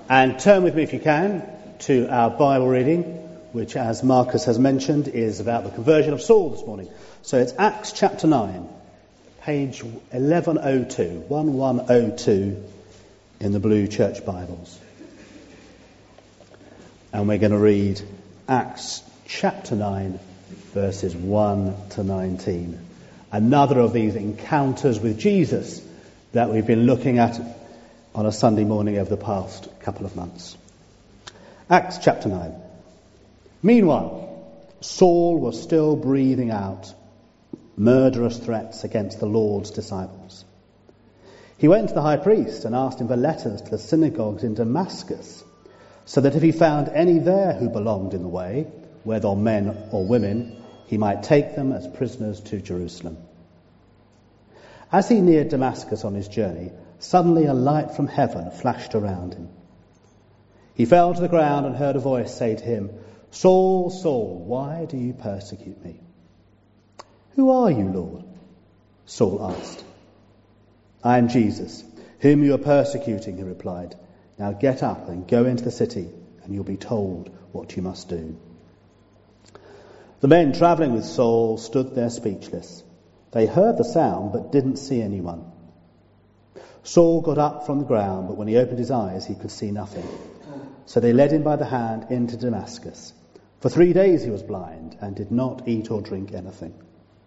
And turn with me, if you can, to our Bible reading, which, as Marcus has mentioned, is about the conversion of Saul this morning. So it's Acts chapter 9, page 1102 in the blue church Bibles. And we're going to read Acts chapter 9, verses 1 to 19. Another of these encounters with Jesus that we've been looking at on a Sunday morning over the past couple of months. Acts chapter 9. Meanwhile, Saul was still breathing out murderous threats against the Lord's disciples. He went to the high priest and asked him for letters to the synagogues in Damascus, so that if he found any there who belonged in the way, whether men or women, he might take them as prisoners to Jerusalem. As he neared Damascus on his journey, suddenly a light from heaven flashed around him. He fell to the ground and heard a voice say to him, "Saul, Saul, why do you persecute me?" "Who are you, Lord?" Saul asked. "I am Jesus, whom you are persecuting," he replied. "Now get up and go into the city, and you'll be told what you must do." The men travelling with Saul stood there speechless. They heard the sound, but didn't see anyone. Saul got up from the ground, but when he opened his eyes, he could see nothing. So they led him by the hand into Damascus. For 3 days he was blind and did not eat or drink anything.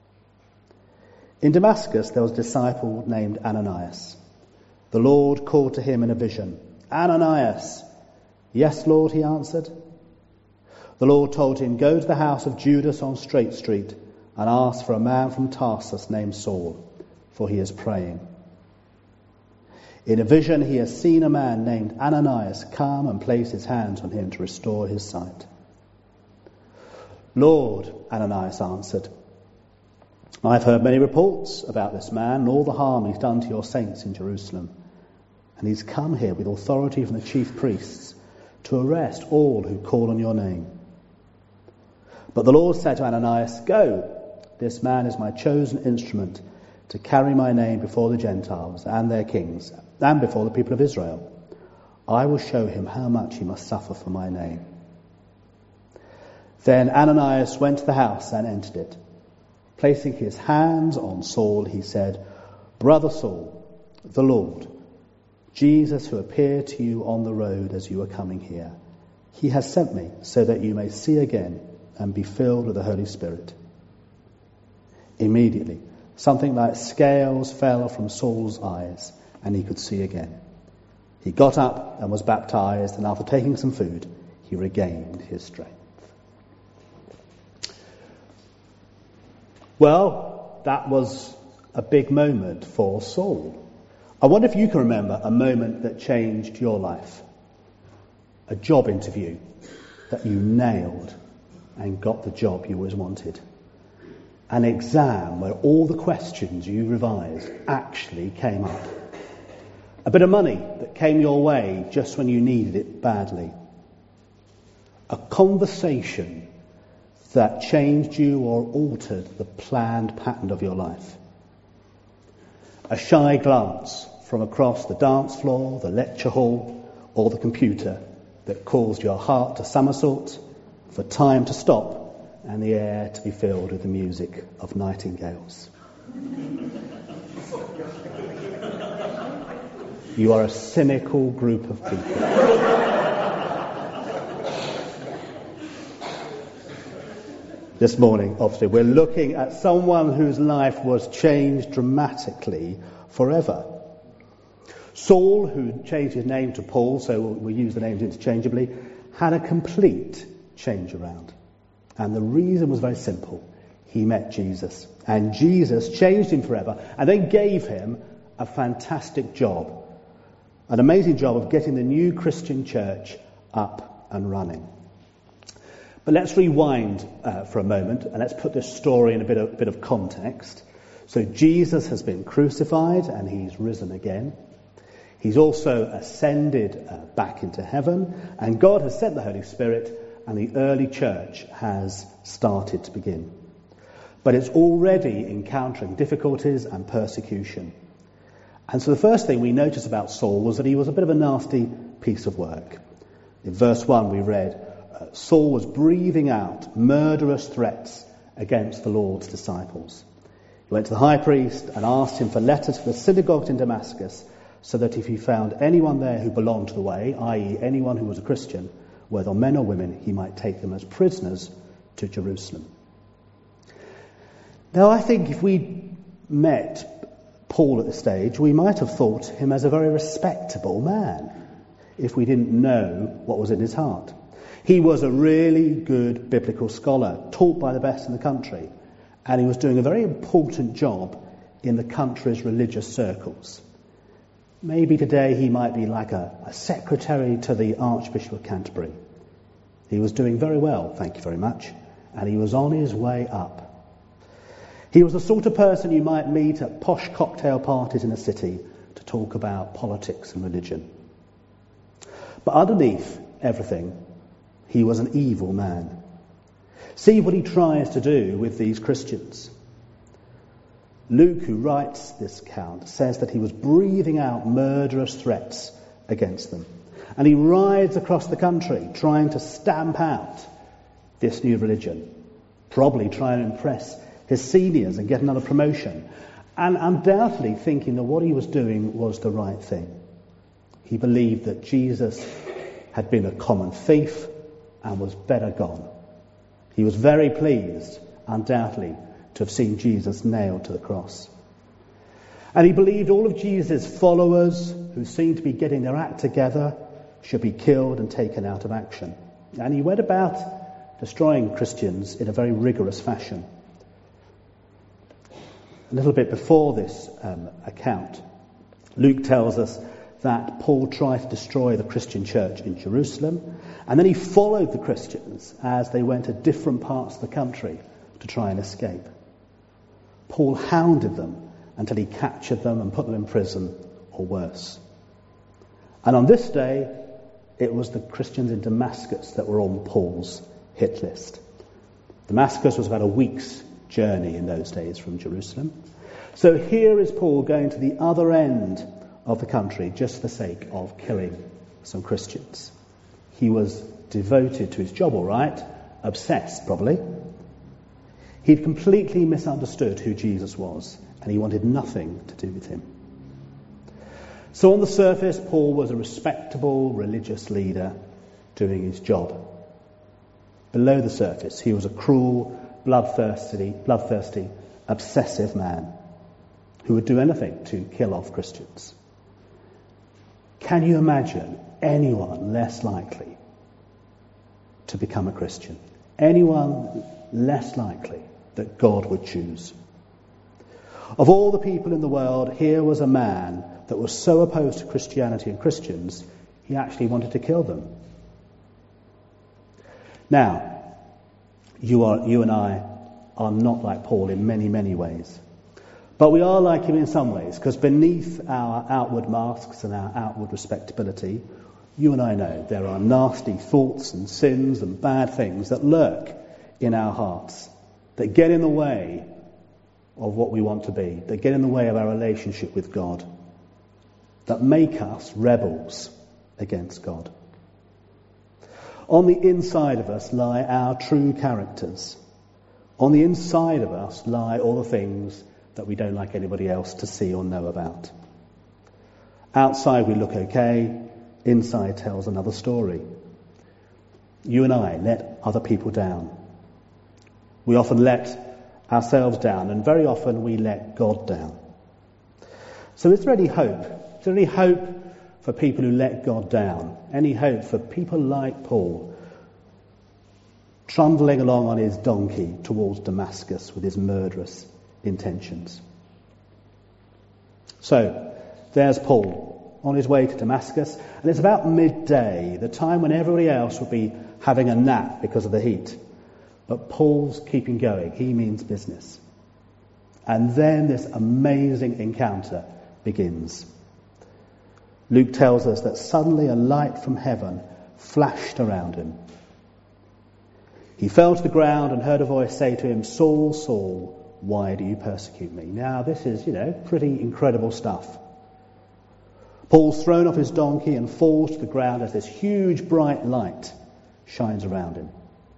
In Damascus there was a disciple named Ananias. The Lord called to him in a vision, "Ananias." "Yes, Lord," he answered. The Lord told him, "Go to the house of Judas on Straight Street and ask for a man from Tarsus named Saul, for he is praying. In a vision he has seen a man named Ananias come and place his hands on him to restore his sight." "Lord," Ananias answered, "I've heard many reports about this man and all the harm he's done to your saints in Jerusalem. And he's come here with authority from the chief priests to arrest all who call on your name." But the Lord said to Ananias, "Go, this man is my chosen instrument to carry my name before the Gentiles and their kings, and before the people of Israel. I will show him how much he must suffer for my name." Then Ananias went to the house and entered it. Placing his hands on Saul, he said, "Brother Saul, the Lord, Jesus, who appeared to you on the road as you were coming here, he has sent me so that you may see again and be filled with the Holy Spirit." Immediately, something like scales fell from Saul's eyes, and he could see again. He got up and was baptized, and after taking some food, he regained his strength. Well, that was a big moment for Saul. I wonder if you can remember a moment that changed your life. A job interview that you nailed and got the job you always wanted. An exam where all the questions you revised actually came up. A bit of money that came your way just when you needed it badly. A conversation that changed you or altered the planned pattern of your life. A shy glance from across the dance floor, the lecture hall, or the computer that caused your heart to somersault, for time to stop, and the air to be filled with the music of nightingales. You are a cynical group of people. This morning, obviously, we're looking at someone whose life was changed dramatically forever. Saul, who changed his name to Paul, so we use the names interchangeably, had a complete change around. And the reason was very simple. He met Jesus. And Jesus changed him forever and then gave him a fantastic job. An amazing job of getting the new Christian church up and running. But let's rewind for a moment and let's put this story in a bit of context. So Jesus has been crucified and he's risen again. He's also ascended back into heaven, and God has sent the Holy Spirit, and the early church has started to begin. But it's already encountering difficulties and persecution. And so the first thing we notice about Saul was that he was a bit of a nasty piece of work. In verse 1 we read, Saul was breathing out murderous threats against the Lord's disciples. He went to the high priest and asked him for letters for the synagogues in Damascus, so that if he found anyone there who belonged to the way, i.e. anyone who was a Christian, whether men or women, he might take them as prisoners to Jerusalem. Now I think if we met Paul at this stage, we might have thought him as a very respectable man, if we didn't know what was in his heart. He was a really good biblical scholar, taught by the best in the country, and he was doing a very important job in the country's religious circles. Maybe today he might be like a secretary to the Archbishop of Canterbury. He was doing very well, thank you very much, and he was on his way up. He was the sort of person you might meet at posh cocktail parties in a city to talk about politics and religion. But underneath everything, he was an evil man. See what he tries to do with these Christians. Luke, who writes this account, says that he was breathing out murderous threats against them. And he rides across the country trying to stamp out this new religion, probably trying to impress his seniors and get another promotion, and undoubtedly thinking that what he was doing was the right thing. He believed that Jesus had been a common thief and was better gone. He was very pleased, undoubtedly, to have seen Jesus nailed to the cross. And he believed all of Jesus' followers, who seemed to be getting their act together, should be killed and taken out of action. And he went about destroying Christians in a very rigorous fashion. A little bit before this account, Luke tells us that Paul tried to destroy the Christian church in Jerusalem, and then he followed the Christians as they went to different parts of the country to try and escape. Paul hounded them until he captured them and put them in prison, or worse. And on this day, it was the Christians in Damascus that were on Paul's hit list. Damascus was about a week's journey in those days from Jerusalem. So here is Paul going to the other end of the country just for the sake of killing some Christians. He was devoted to his job, all right, obsessed probably. He'd completely misunderstood who Jesus was, and he wanted nothing to do with him. So on the surface, Paul was a respectable religious leader doing his job. Below the surface, he was a cruel, bloodthirsty, obsessive man who would do anything to kill off Christians. Can you imagine anyone less likely to become a Christian? Anyone less likely that God would choose? Of all the people in the world, here was a man that was so opposed to Christianity and Christians, he actually wanted to kill them. Now, you and I are not like Paul in many, many ways. But we are like him in some ways, because beneath our outward masks and our outward respectability, you and I know there are nasty thoughts and sins and bad things that lurk in our hearts, that get in the way of what we want to be, that get in the way of our relationship with God, that make us rebels against God. On the inside of us lie our true characters. On the inside of us lie all the things that we don't like anybody else to see or know about. Outside we look okay, inside tells another story. You and I let other people down. We often let ourselves down, and very often we let God down. So is there any hope? Is there any hope for people who let God down? Any hope for people like Paul, trundling along on his donkey towards Damascus with his murderous intentions? So, there's Paul on his way to Damascus, and it's about midday, the time when everybody else would be having a nap because of the heat. But Paul's keeping going. He means business. And then this amazing encounter begins. Luke tells us that suddenly a light from heaven flashed around him. He fell to the ground and heard a voice say to him, "Saul, Saul, why do you persecute me?" Now this is, pretty incredible stuff. Paul's thrown off his donkey and falls to the ground as this huge bright light shines around him.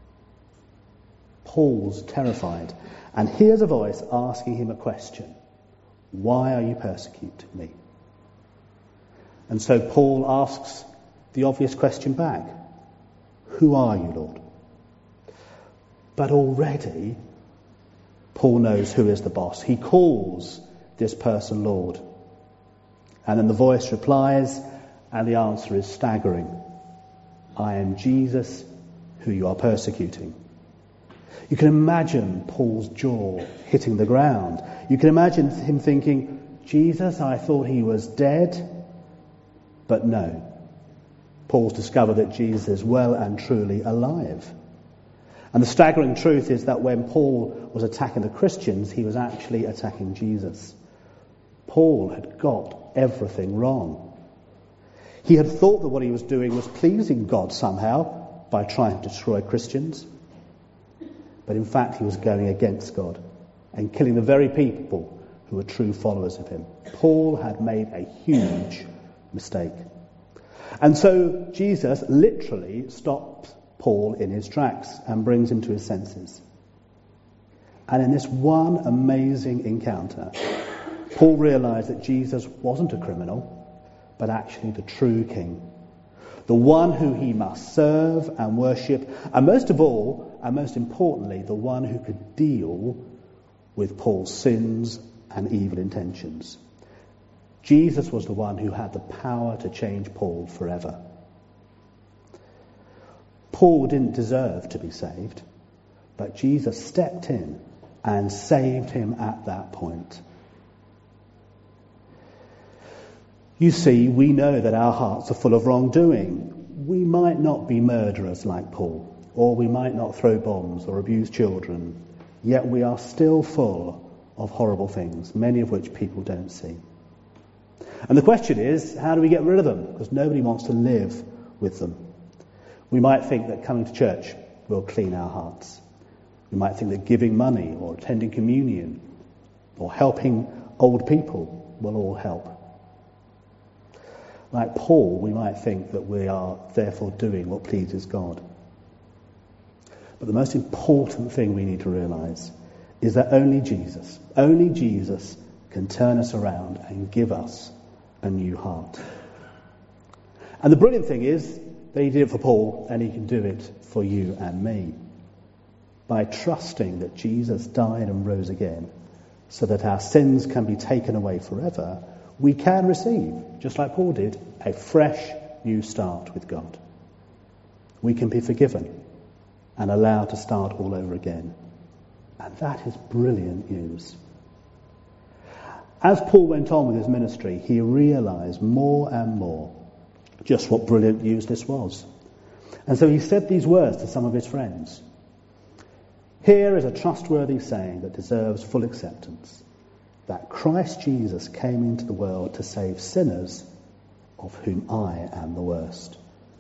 Paul's terrified and hears a voice asking him a question. Why are you persecuting me? And so Paul asks the obvious question back. Who are you, Lord? But already Paul knows who is the boss. He calls this person Lord. And then the voice replies, and the answer is staggering. I am Jesus, who you are persecuting. You can imagine Paul's jaw hitting the ground. You can imagine him thinking, Jesus, I thought he was dead. But no. Paul's discovered that Jesus is well and truly alive. And the staggering truth is that when Paul was attacking the Christians, he was actually attacking Jesus. Paul had got everything wrong. He had thought that what he was doing was pleasing God somehow by trying to destroy Christians. But in fact, he was going against God and killing the very people who were true followers of him. Paul had made a huge mistake. And so Jesus literally stops Paul in his tracks and brings him to his senses. And in this one amazing encounter, Paul realized that Jesus wasn't a criminal, but actually the true king. The one who he must serve and worship, and most of all, and most importantly, the one who could deal with Paul's sins and evil intentions. Jesus was the one who had the power to change Paul forever. Paul didn't deserve to be saved, but Jesus stepped in and saved him at that point. You see, we know that our hearts are full of wrongdoing. We might not be murderers like Paul, or we might not throw bombs or abuse children, yet we are still full of horrible things, many of which people don't see. And the question is, how do we get rid of them? Because nobody wants to live with them. We might think that coming to church will clean our hearts. We might think that giving money or attending communion or helping old people will all help. Like Paul, we might think that we are therefore doing what pleases God. But the most important thing we need to realize is that only Jesus can turn us around and give us a new heart. And the brilliant thing is that he did it for Paul, and he can do it for you and me. By trusting that Jesus died and rose again, so that our sins can be taken away forever, we can receive, just like Paul did, a fresh new start with God. We can be forgiven and allowed to start all over again. And that is brilliant news. As Paul went on with his ministry, he realized more and more just what brilliant news this was. And so he said these words to some of his friends. Here is a trustworthy saying that deserves full acceptance, that Christ Jesus came into the world to save sinners, of whom I am the worst.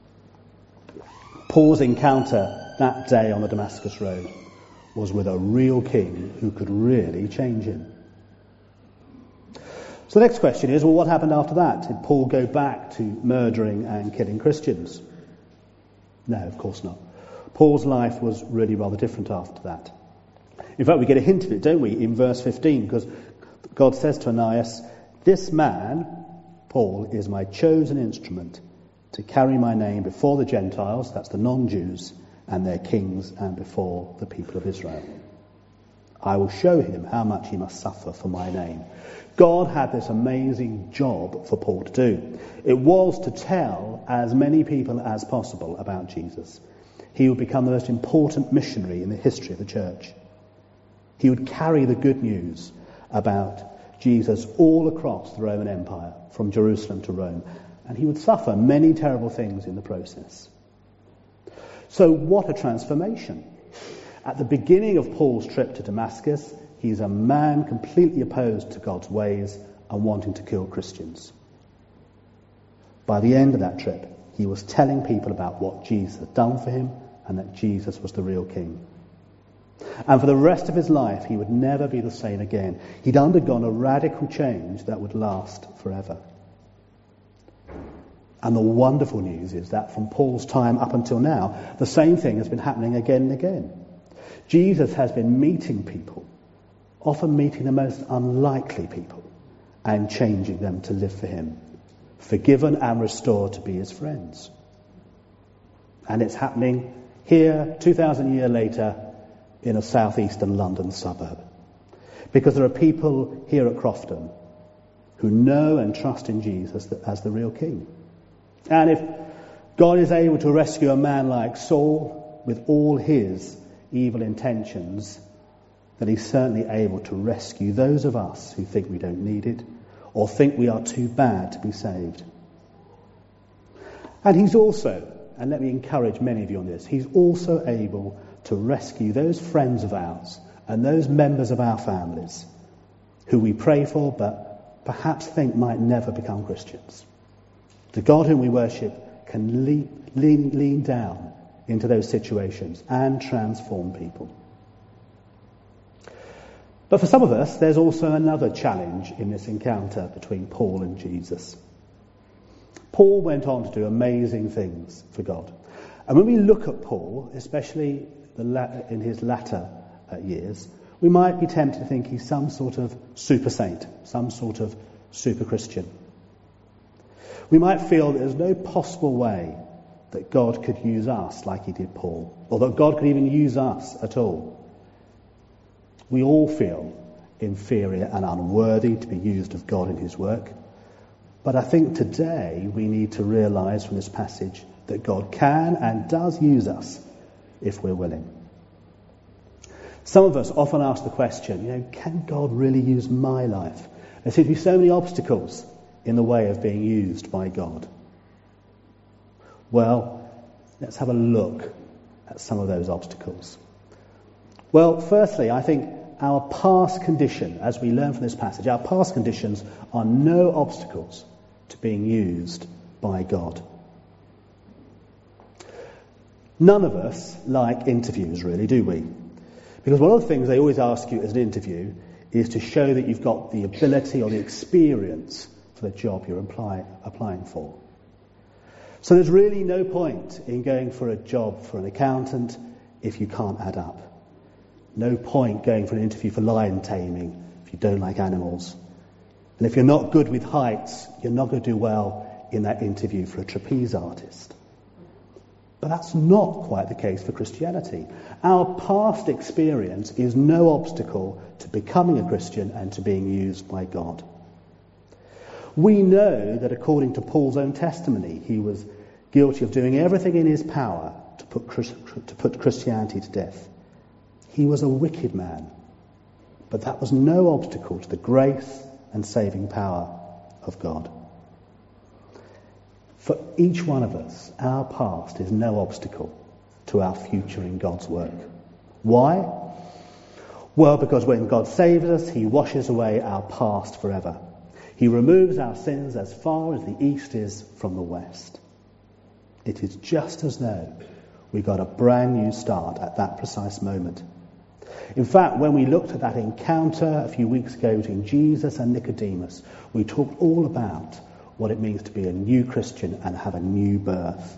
Paul's encounter that day on the Damascus Road was with a real king who could really change him. So the next question is, well, what happened after that? Did Paul go back to murdering and killing Christians? No, of course not. Paul's life was really rather different after that. In fact, we get a hint of it, don't we, in verse 15, because God says to Ananias, this man, Paul, is my chosen instrument to carry my name before the Gentiles, that's the non-Jews, and their kings, and before the people of Israel. I will show him how much he must suffer for my name. God had this amazing job for Paul to do. It was to tell as many people as possible about Jesus. He would become the most important missionary in the history of the church. He would carry the good news about Jesus all across the Roman Empire, from Jerusalem to Rome, and he would suffer many terrible things in the process. So what a transformation. At the beginning of Paul's trip to Damascus, he's a man completely opposed to God's ways and wanting to kill Christians. By the end of that trip, he was telling people about what Jesus had done for him and that Jesus was the real king. And for the rest of his life, he would never be the same again. He'd undergone a radical change that would last forever. And the wonderful news is that from Paul's time up until now, the same thing has been happening again and again. Jesus has been meeting people, often meeting the most unlikely people, and changing them to live for him, forgiven and restored to be his friends. And it's happening here, 2,000 years later, in a southeastern London suburb. Because there are people here at Crofton who know and trust in Jesus as the real king. And if God is able to rescue a man like Saul with all his evil intentions, then he's certainly able to rescue those of us who think we don't need it or think we are too bad to be saved. And he's also, and let me encourage many of you on this, he's also able to rescue those friends of ours and those members of our families who we pray for but perhaps think might never become Christians. The God whom we worship can lean down into those situations and transform people. But for some of us, there's also another challenge in this encounter between Paul and Jesus. Paul went on to do amazing things for God. And when we look at Paul, especially in his latter years, we might be tempted to think he's some sort of super saint, some sort of super Christian. We might feel that there's no possible way that God could use us like he did Paul, or that God could even use us at all. We all feel inferior and unworthy to be used of God in his work. But I think today we need to realise from this passage that God can and does use us if we're willing. Some of us often ask the question, can God really use my life? There seem to be so many obstacles in the way of being used by God. Well, let's have a look at some of those obstacles. Well, firstly, I think our past condition, as we learn from this passage, our past conditions are no obstacles to being used by God. None of us like interviews, really, do we? Because one of the things they always ask you as an interview is to show that you've got the ability or the experience for the job you're applying for. So there's really no point in going for a job for an accountant if you can't add up. No point going for an interview for lion taming if you don't like animals. And if you're not good with heights, you're not going to do well in that interview for a trapeze artist. But that's not quite the case for Christianity. Our past experience is no obstacle to becoming a Christian and to being used by God. We know that according to Paul's own testimony, he was guilty of doing everything in his power to put Christianity to death. He was a wicked man, but that was no obstacle to the grace and saving power of God. For each one of us, our past is no obstacle to our future in God's work. Why? Well, because when God saves us, he washes away our past forever. He removes our sins as far as the east is from the west. It is just as though we got a brand new start at that precise moment. In fact, when we looked at that encounter a few weeks ago between Jesus and Nicodemus, we talked all about what it means to be a new Christian and have a new birth.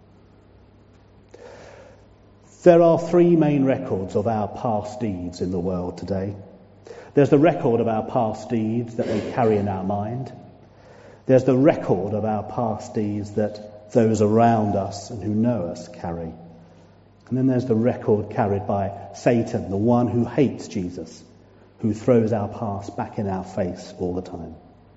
There are three main records of our past deeds in the world today. There's the record of our past deeds that we carry in our mind. There's the record of our past deeds that those around us and who know us carry. And then there's the record carried by Satan, the one who hates Jesus, who throws our past back in our face all the time.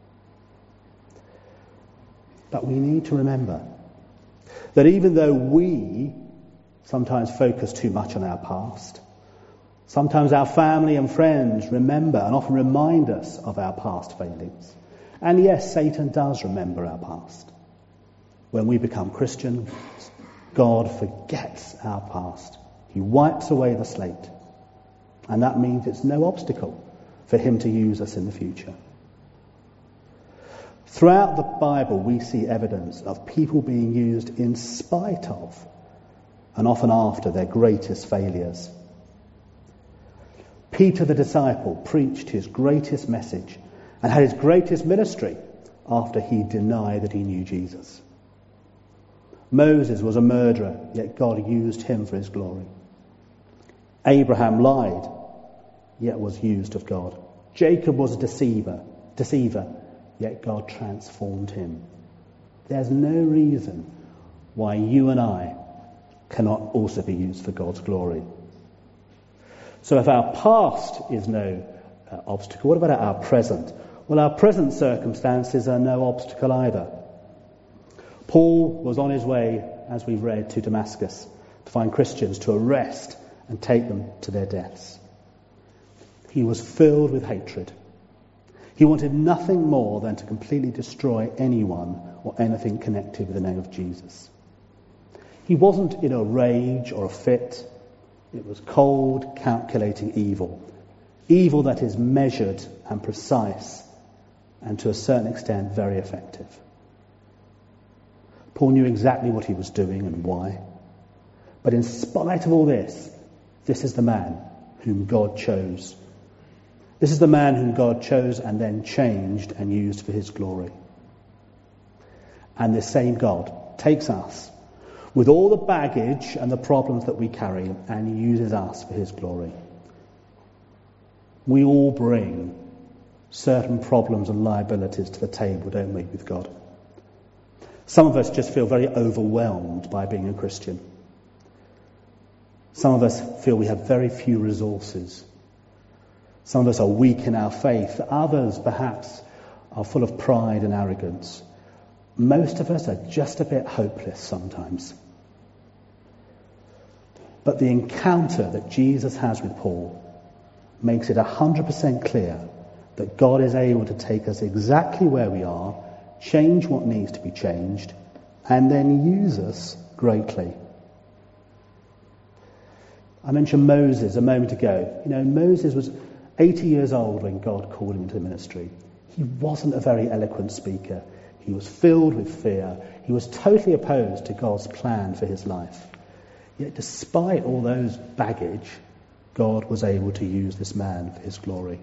But we need to remember that even though we sometimes focus too much on our past, sometimes our family and friends remember and often remind us of our past failings. And yes, Satan does remember our past. When we become Christians, God forgets our past. He wipes away the slate. And that means it's no obstacle for him to use us in the future. Throughout the Bible, we see evidence of people being used in spite of and often after their greatest failures. Peter the disciple preached his greatest message and had his greatest ministry after he denied that he knew Jesus. Moses was a murderer, yet God used him for his glory. Abraham lied, yet was used of God. Jacob was a deceiver, yet God transformed him. There's no reason why you and I cannot also be used for God's glory. So if our past is no obstacle, what about our present? Well, our present circumstances are no obstacle either. Paul was on his way, as we've read, to Damascus to find Christians, to arrest and take them to their deaths. He was filled with hatred. He wanted nothing more than to completely destroy anyone or anything connected with the name of Jesus. He wasn't in a rage or a fit. It was cold, calculating evil. Evil that is measured and precise and to a certain extent very effective. Paul knew exactly what he was doing and why. But in spite of all this, this is the man whom God chose. This is the man whom God chose and then changed and used for his glory. And this same God takes us with all the baggage and the problems that we carry and uses us for his glory. We all bring certain problems and liabilities to the table, don't we, with God? Some of us just feel very overwhelmed by being a Christian. Some of us feel we have very few resources. Some of us are weak in our faith. Others, perhaps, are full of pride and arrogance. Most of us are just a bit hopeless sometimes. But the encounter that Jesus has with Paul makes it 100% clear that God is able to take us exactly where we are, change what needs to be changed, and then use us greatly. I mentioned Moses a moment ago. Moses was 80 years old when God called him into the ministry. He wasn't a very eloquent speaker. He was filled with fear. He was totally opposed to God's plan for his life. Yet despite all those baggage, God was able to use this man for his glory.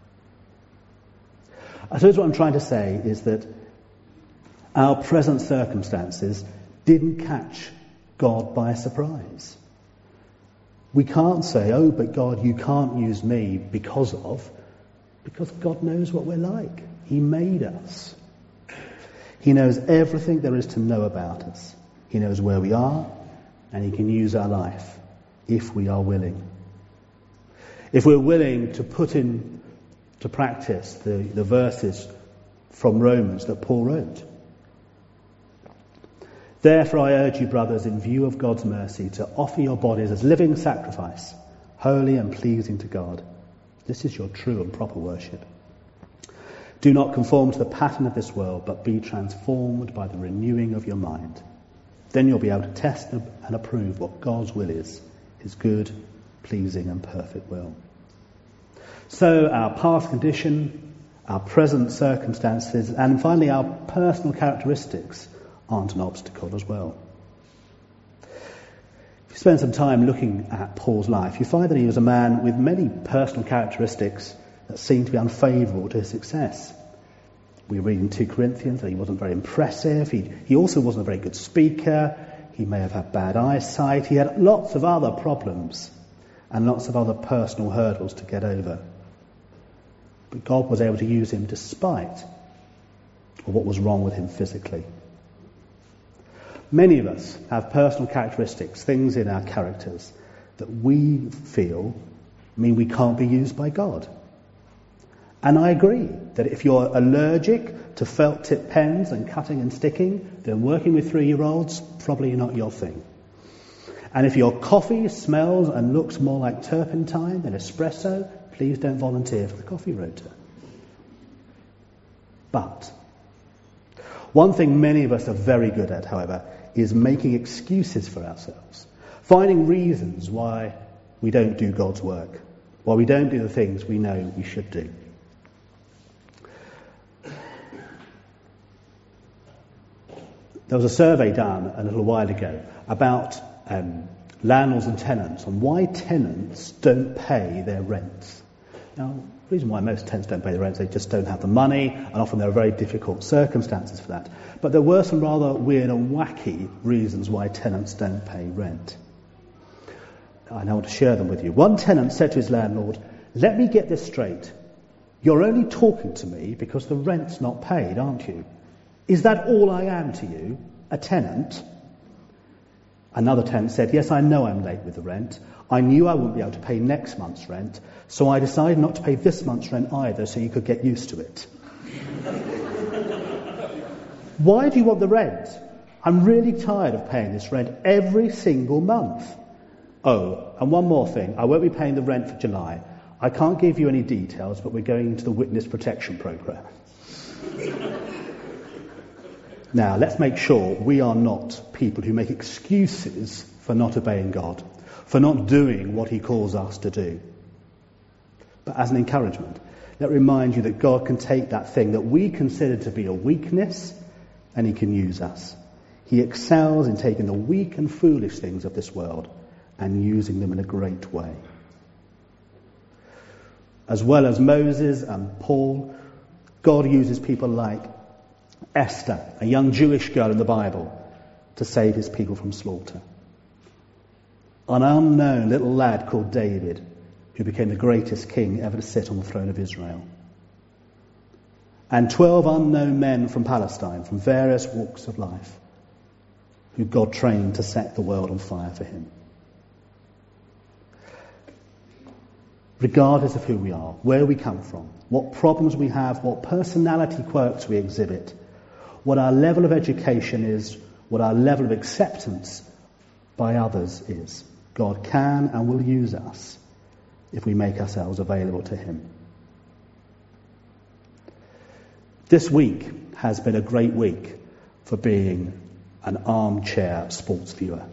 I suppose what I'm trying to say is that our present circumstances didn't catch God by surprise. We can't say, oh, but God, you can't use me because God knows what we're like. He made us. He knows everything there is to know about us. He knows where we are, and he can use our life if we are willing. If we're willing to put into practice the verses from Romans that Paul wrote. Therefore I urge you, brothers, in view of God's mercy, to offer your bodies as living sacrifice, holy and pleasing to God. This is your true and proper worship. Do not conform to the pattern of this world, but be transformed by the renewing of your mind. Then you'll be able to test and approve what God's will is, his good, pleasing and perfect will. So our past condition, our present circumstances, and finally our personal characteristics aren't an obstacle as well. If you spend some time looking at Paul's life, you find that he was a man with many personal characteristics that seem to be unfavourable to his success. We read in 2 Corinthians that he wasn't very impressive. He also wasn't a very good speaker. He may have had bad eyesight. He had lots of other problems and lots of other personal hurdles to get over. But God was able to use him despite of what was wrong with him physically. Many of us have personal characteristics, things in our characters that we feel mean we can't be used by God. And I agree that if you're allergic to felt tip pens and cutting and sticking, then working with 3-year-olds, probably not your thing. And if your coffee smells and looks more like turpentine than espresso, please don't volunteer for the coffee rota. But one thing many of us are very good at, however, is making excuses for ourselves, finding reasons why we don't do God's work, why we don't do the things we know we should do. There was a survey done a little while ago about landlords and tenants on why tenants don't pay their rents. Now, the reason why most tenants don't pay the rent is they just don't have the money, and often there are very difficult circumstances for that. But there were some rather weird and wacky reasons why tenants don't pay rent. I now want to share them with you. One tenant said to his landlord, "Let me get this straight. You're only talking to me because the rent's not paid, aren't you? Is that all I am to you, a tenant?" Another tenant said, "Yes, I know I'm late with the rent. I knew I wouldn't be able to pay next month's rent, so I decided not to pay this month's rent either, so you could get used to it." "Why do you want the rent? I'm really tired of paying this rent every single month." "Oh, and one more thing. I won't be paying the rent for July. I can't give you any details, but we're going into the witness protection programme." Now, let's make sure we are not people who make excuses for not obeying God, for not doing what he calls us to do. But as an encouragement, let me remind you that God can take that thing that we consider to be a weakness and he can use us. He excels in taking the weak and foolish things of this world and using them in a great way. As well as Moses and Paul, God uses people like Esther, a young Jewish girl in the Bible, to save his people from slaughter. An unknown little lad called David, who became the greatest king ever to sit on the throne of Israel. And 12 unknown men from Palestine, from various walks of life, who God trained to set the world on fire for him. Regardless of who we are, where we come from, what problems we have, what personality quirks we exhibit, what our level of education is, what our level of acceptance by others is, God can and will use us if we make ourselves available to him. This week has been a great week for being an armchair sports viewer.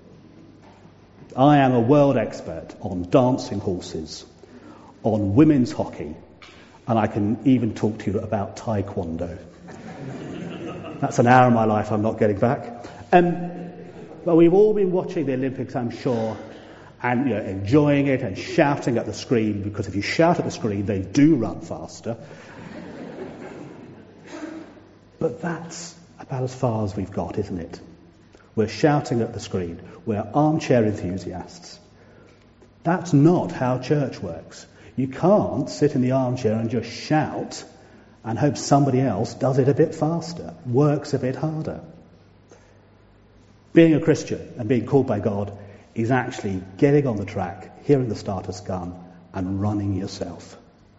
I am a world expert on dancing horses, on women's hockey, and I can even talk to you about taekwondo. That's an hour of my life I'm not getting back. But we've all been watching the Olympics, I'm sure, and enjoying it and shouting at the screen, because if you shout at the screen, they do run faster. But that's about as far as we've got, isn't it? We're shouting at the screen. We're armchair enthusiasts. That's not how church works. You can't sit in the armchair and just shout and hope somebody else does it a bit faster, works a bit harder. Being a Christian and being called by God is actually getting on the track, hearing the starter's gun, and running yourself.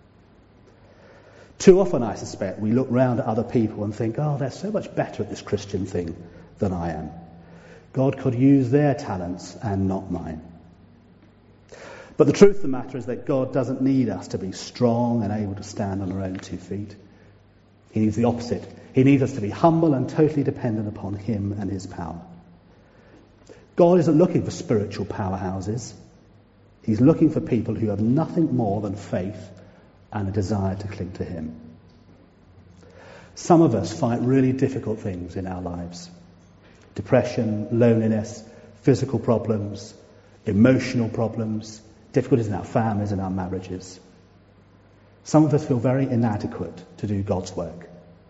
Too often, I suspect, we look round at other people and think, "Oh, they're so much better at this Christian thing than I am. God could use their talents and not mine." But the truth of the matter is that God doesn't need us to be strong and able to stand on our own 2 feet. He needs the opposite. He needs us to be humble and totally dependent upon him and his power. God isn't looking for spiritual powerhouses. He's looking for people who have nothing more than faith and a desire to cling to him. Some of us fight really difficult things in our lives. Depression, loneliness, physical problems, emotional problems, difficulties in our families and our marriages. Some of us feel very inadequate to do God's work.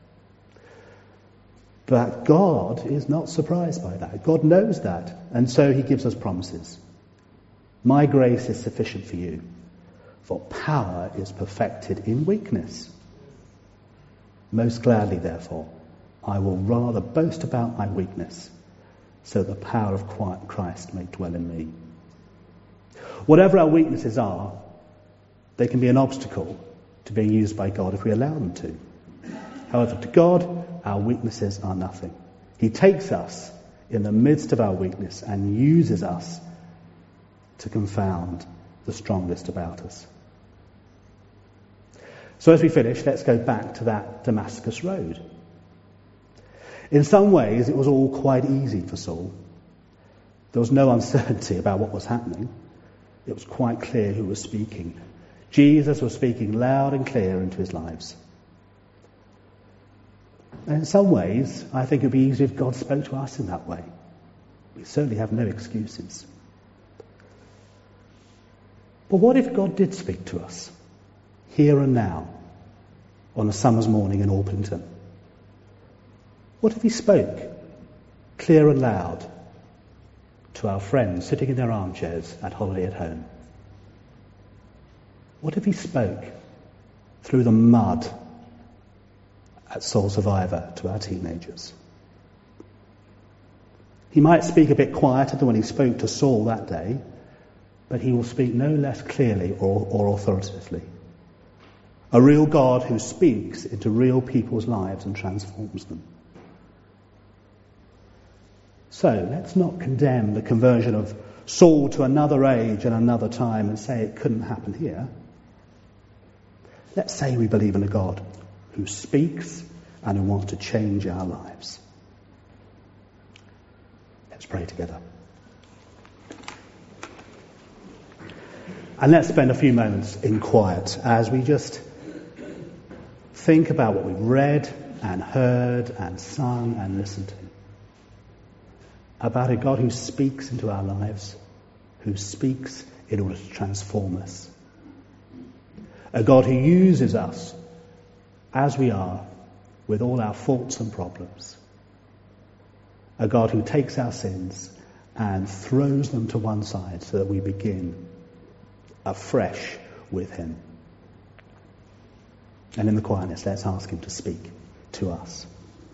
But God is not surprised by that. God knows that, and so he gives us promises. "My grace is sufficient for you, for power is perfected in weakness. Most gladly, therefore, I will rather boast about my weakness, so the power of Christ may dwell in me." Whatever our weaknesses are, they can be an obstacle to being used by God if we allow them to. However, to God, our weaknesses are nothing. He takes us in the midst of our weakness and uses us to confound the strongest about us. So as we finish, let's go back to that Damascus road. In some ways, it was all quite easy for Saul. There was no uncertainty about what was happening. It was quite clear who was speaking. Jesus was speaking loud and clear into his lives. And in some ways, I think it would be easier if God spoke to us in that way. We certainly have no excuses. But what if God did speak to us? here and now, on a summer's morning in Orpington? What if he spoke clear and loud to our friends sitting in their armchairs at Holiday at Home? What if he spoke through the mud at Soul Survivor to our teenagers? He might speak a bit quieter than when he spoke to Saul that day, but he will speak no less clearly or authoritatively. A real God who speaks into real people's lives and transforms them. So let's not condemn the conversion of Saul to another age and another time and say it couldn't happen here. Let's say we believe in a God who speaks and who wants to change our lives. Let's pray together. And let's spend a few moments in quiet as we just think about what we've read and heard and sung and listened to. About a God who speaks into our lives, who speaks in order to transform us. A God who uses us as we are, with all our faults and problems. A God who takes our sins and throws them to one side so that we begin afresh with him. And in the quietness, let's ask him to speak to us.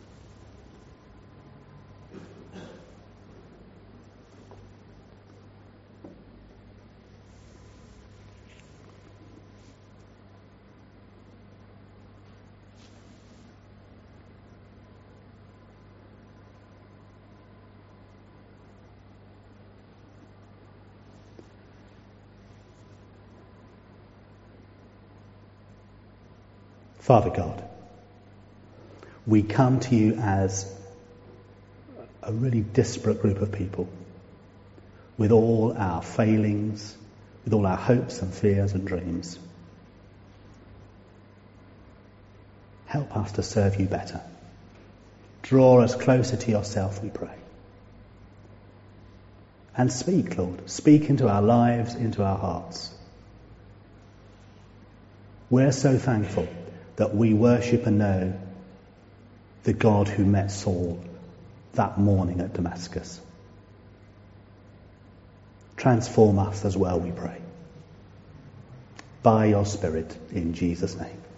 Father God, we come to you as a really disparate group of people, with all our failings, with all our hopes and fears and dreams. Help us to serve you better. Draw us closer to yourself, we pray. And speak, Lord. Speak into our lives, into our hearts. We're so thankful that we worship and know the God who met Saul that morning at Damascus. Transform us as well, we pray. By your Spirit, in Jesus' name.